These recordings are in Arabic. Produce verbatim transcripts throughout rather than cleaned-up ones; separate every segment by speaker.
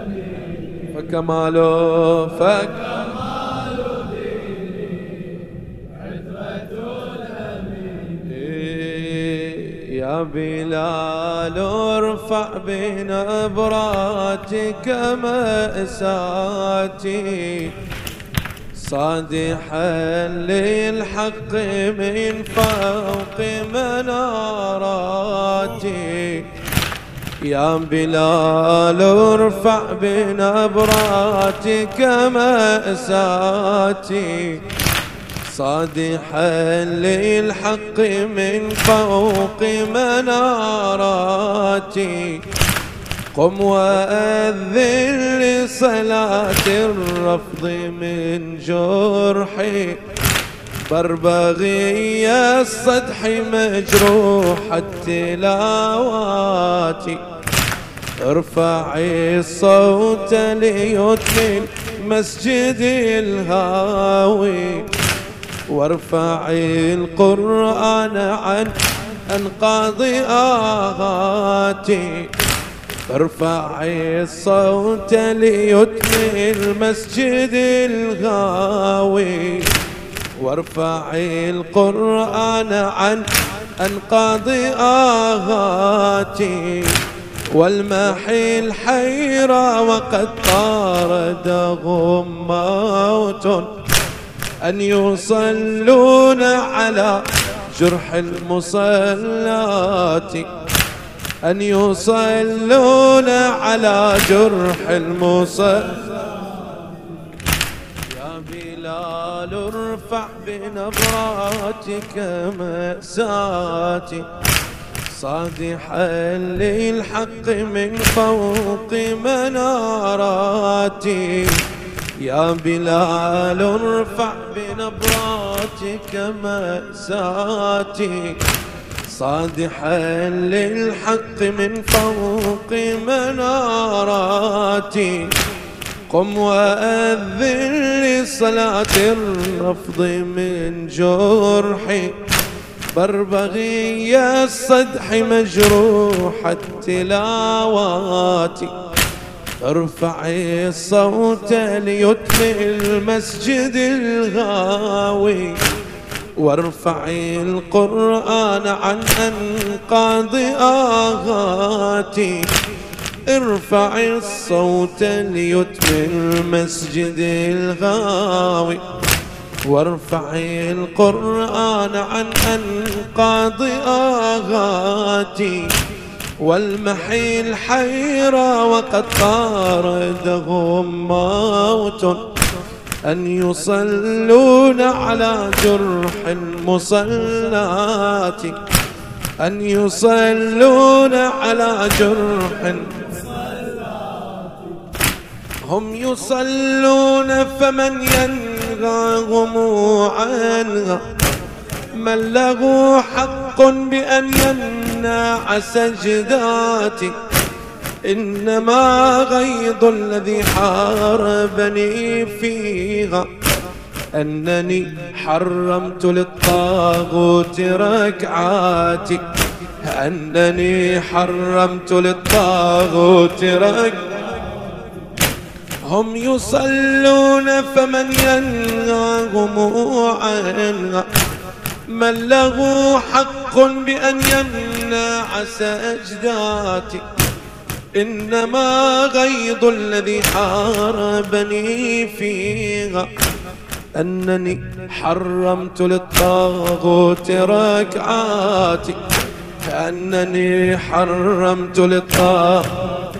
Speaker 1: فكماله فك يا بلال ارفع بنبراتك مأساتي صادحا للحق من فوق مناراتي. يا بلال ارفع بنبراتك مأساتي صادحا للحق من فوق مناراتي. قم وأذن لصلاة الرفض من جرحي بربغي الصدح مجروح التلاوات. ارفعي الصوت ليتم مسجد الهاوي وارفعي القرآن عن أنقاض آهاتي. ارفعي الصوت ليتم المسجد الغاوي وارفعي القرآن عن أنقاض آهاتي. والمحي الحيرة وقد طاردهم موت أن يصلون على جرح المصلات أن يصلون على جرح المصلات. يا بلال ارفع بنبراتك مأساتي صادحا للحق من فوق مناراتي. يا بلال ارفع بنبراتك مأساتي صادحا للحق من فوق مناراتي. قم وأذن لصلاة الرفض من جرحي بربغي الصدح مجروح التلاوات. ارفعي الصوت ليتم المسجد الغاوي وارفعي القرآن عن أنقاض آهاتي. ارفعي الصوت ليتم المسجد الغاوي وارفعي القرآن عن أنقاض آهاتي. والمحي الحيرة وقد طاردهم موت أن يصلون على جرح المصلات أن يصلون على جرح. هم يصلون فمن ينغاهم عنها من له حق بأن يمنع سجداتي. إنما غيظ الذي حاربني فيها أنني حرمت للطاغوت ركعاتي أنني حرمت للطاغوت ركعاتي. هم يصلون فمن ينهاهم عنها من له حق بأن يمنع سجداتي. إنما غيظ الذي حاربني فيها أنني حرمت للطاغوت ركعاتي أنني حرمت للطاغوت.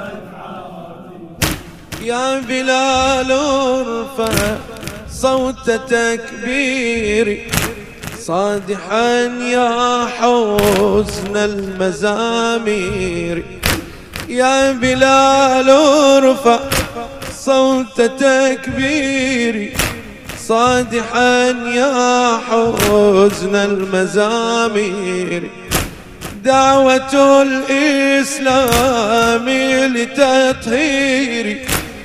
Speaker 1: يا بلال ارفع صوت تكبيري صادحا يا حزن المزامير. يا بلال ارفع صوت تكبيري صادحا يا حزن المزامير. دعوة الإسلام لتطهير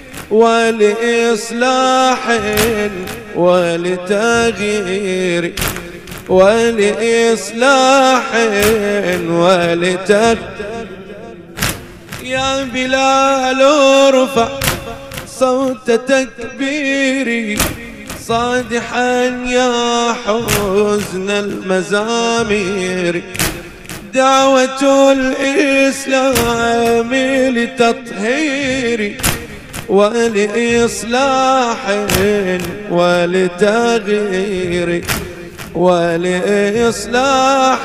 Speaker 1: ولإصلاح ولتغيير ولإصلاح ولتغيير. يا بلال ارفع صوت تكبيري صادحا يا حزن المزامير. دعوة الإسلام لتطهير ولإصلاح ولتغيير ولإصلاح.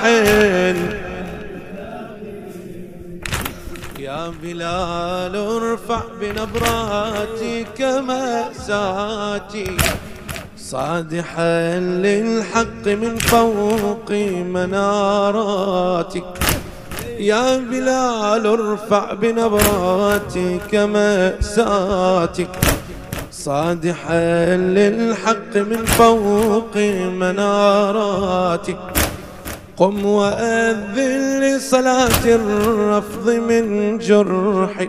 Speaker 1: يا بلال ارفع بنبراتك مأساتي صادحا للحق من فوق مناراتك. يا بلال ارفع بنبراتك مأساتك صادحا للحق من فوق مناراتك. قم وأذن لصلاة الرفض من جرحي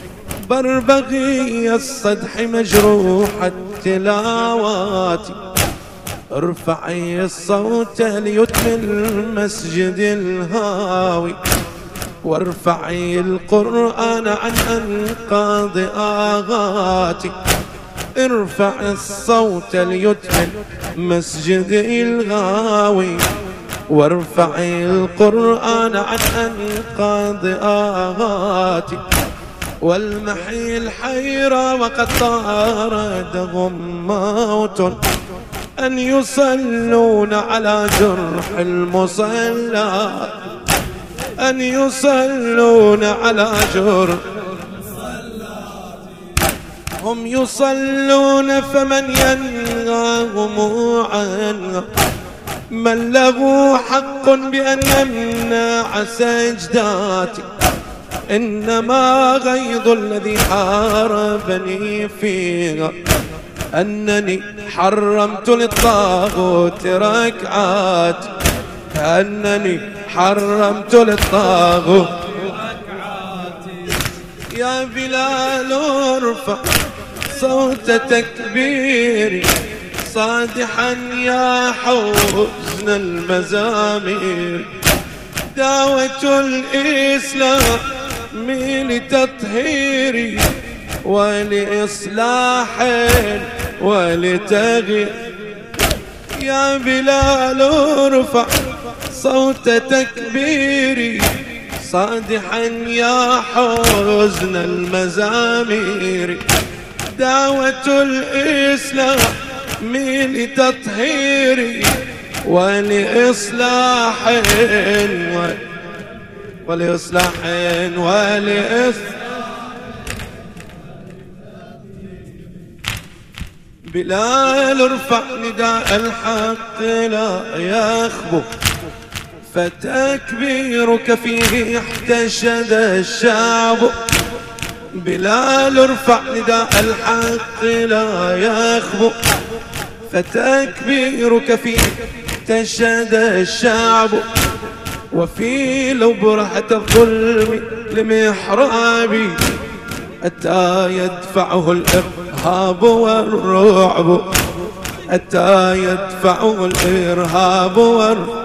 Speaker 1: بربغي الصدح مجروح التلاوات. ارفعي الصوت ليتم المسجد الهاوي وارفعي القرآن عن أنقاض آغاتك. ارفع الصوت ليتم مسجد الغاوي وارفعي القرآن عن أنقاض آغاتك. والمحي الحيرة وقد طاردهم موت أن يصلون على جرح المصلى أن يصلون على جرح. هم يصلون فمن ينهاهم عنها من له حق بأن يمنع سجداتي. إنما غيظ الذي حاربني فيها أنني حرمت للطاغوت ركعات أنني حرمت للطاغوت. يا بلال ارفع صوت تكبيري صادحا يا حزن المزامير. دعوة الإسلام لتطهيري ولإصلاح ولتغيير. يا بلال ارفع صوت تكبيري صادحا يا حزن المزامير. دعوة الإسلام لتطهيري ولإصلاح ولإصلاح ولإصلاح. بلال ارفع نداء الحق لا يخبو فتكبيرك فيه احتشد الشعب. بلال ارفع نداء الحق لا يخبو فتكبيرك فيه احتشد الشعب. وفي لو برهة الظلم لمحرابي أتى يدفعه الإرهاب والرعب أتى يدفعه الإرهاب والرعب.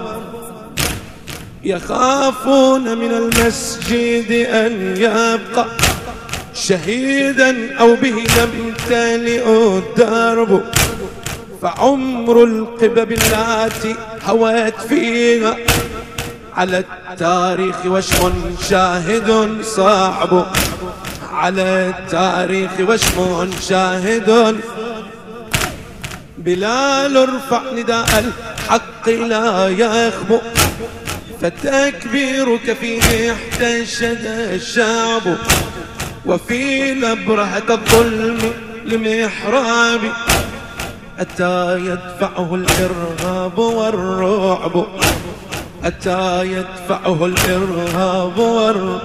Speaker 1: يخافون من المسجد أن يبقى شهيدا أو به يمتلئ الدرب. فعمر القبب اللاتي هوت فيها على التاريخ وشم شاهد صعب على التاريخ وشم شاهد. بلال ارفع نداء الحق لا يخبو فتكبيرك فيه احتشد الشعب. وفي نبرهة الظلم لمحرابي أتى يدفعه الإرهاب والرعب أتى يدفعه الإرهاب والرعب.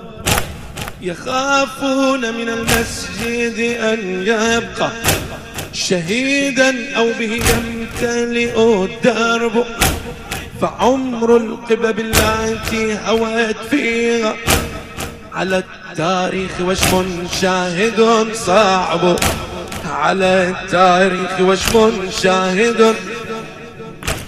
Speaker 1: يخافون من المسجد أن يبقى شهيدا أو به يمتلئ الدرب. فعمر القبب التي هوت فيها على التاريخ وشم شاهد صعب على التاريخ وشم شاهد.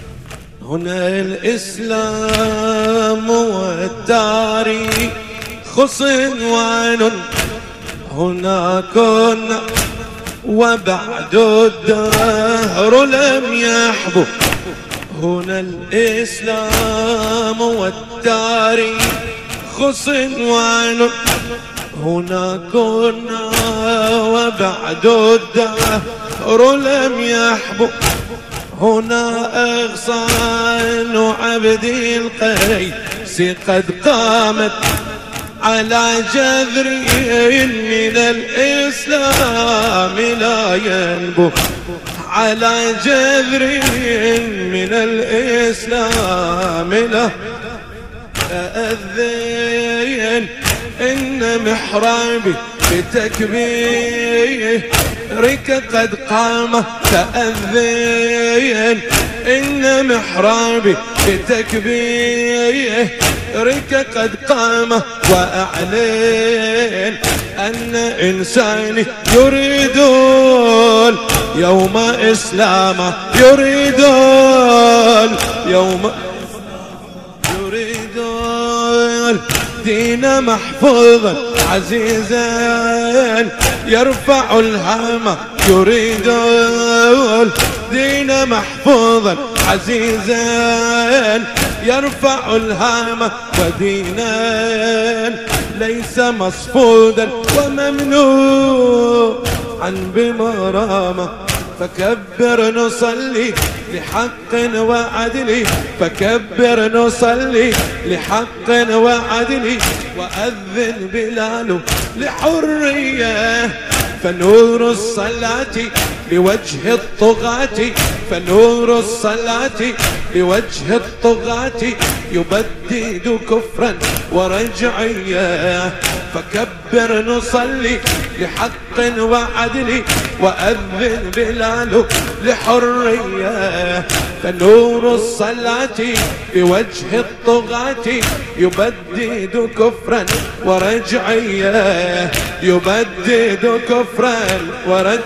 Speaker 1: هنا الإسلام والتاريخ خصنوان هنا كنا وبعد الدهر لم يحبو هنا الإسلام والتاريخ خصنوان هنا كنا وبعد الدهر لم يحبو هنا أغصان عبدي القيس قد قامت على جذر من الإسلام لا ينبو على جذر من الإسلام لا أذين إن محرابي بتكبيرك قد قام تأذين إن محرابي بتكبيرك قد قام وأعلن أن إنساني يريدون يوم إسلام يريدون يوم يريدون دين محفوظا عزيزا يرفع الهامة يريدون دين محفوظا عزيزا يرفع الهامة ودينا ليس مصفودا وممنوعا بمرامة فكبر نصلي لحق وعدل فكبر نصلي لحق وعدل وأذن بلال لحرية فنور الصلاة لوجه الطغاة فنور الصلاة لوجه الطغاة يبدد كفرا ورجعية فكبر نصلي لحق وعدل وأذن بلال لحرية فنور الصلاة بوجه الطغاة يبدد كفرا ورجعية يبدد كفرا ورجعية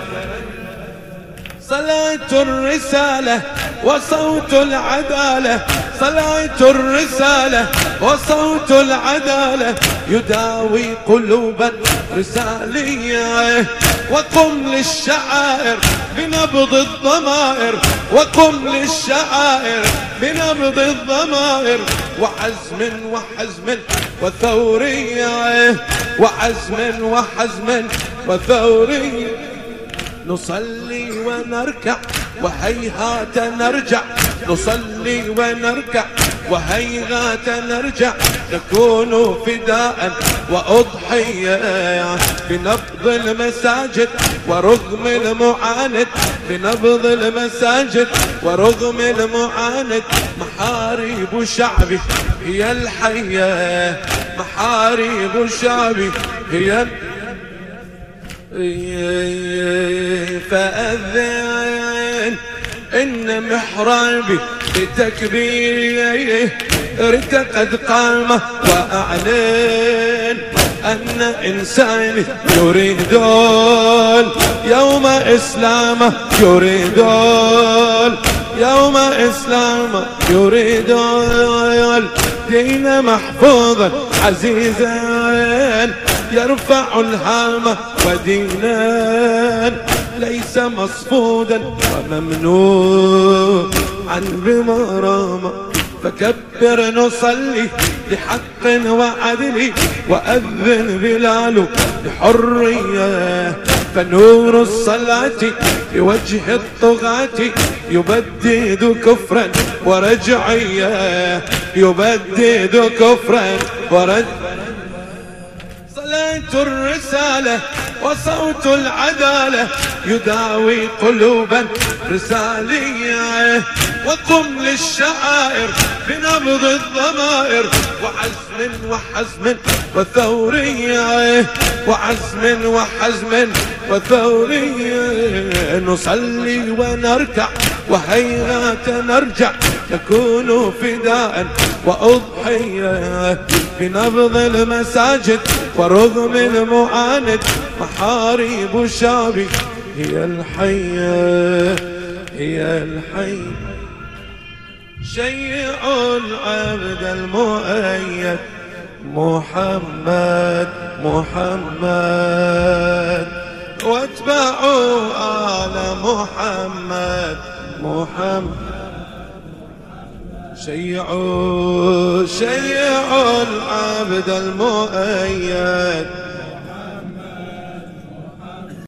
Speaker 1: صلاة الرسالة وصوت العدالة صلاة الرسالة وصوت العدالة يداوي قلوبا رسالية وقم للشعائر بنبض الضمائر وقم للشعائر بنبض الضمائر وعزم وحزم وثورية وعزم وحزم وثورية نصلي ونركع وهيهات نرجع نصلي ونركع وهيهات نرجع نكون فداء وأضحية بنبض المساجد ورغم المعاند بنبض المساجد ورغم المعاند محاريب شعبي هي الحية محاريب شعبي هي فأذن إن محرابي بتكبيرك قد قام وأعلن أن إنساني يريدون يوم إسلام يريدون يوم إسلام يريدون دين محفوظا عزيزا يرفع الهامة ودينا ليس مصفودا وممنوعا بمرامة فكبر نصلي لحق وعدل وأذن بلال لحرية فنور الصلاة بوجه الطغاة يبدد كفرا ورجعية يبدد كفرا ورجعية صلاة الرسالة وصوت العدالة يداوي قلوبا رسالية وقم للشعائر بنبض الضمائر وعزم وحزم وثورية وعزم وحزم وثورية نصلي ونركع وهيهات نرجع نكون فداء وأضحية بنبض المساجد ورغم المعاند محاريب شعبي هي الحية هي الحية شيعوا العبد المؤيد محمد محمد، واتبعوا آل محمد محمد. شيعوا شيعوا العبد المؤيد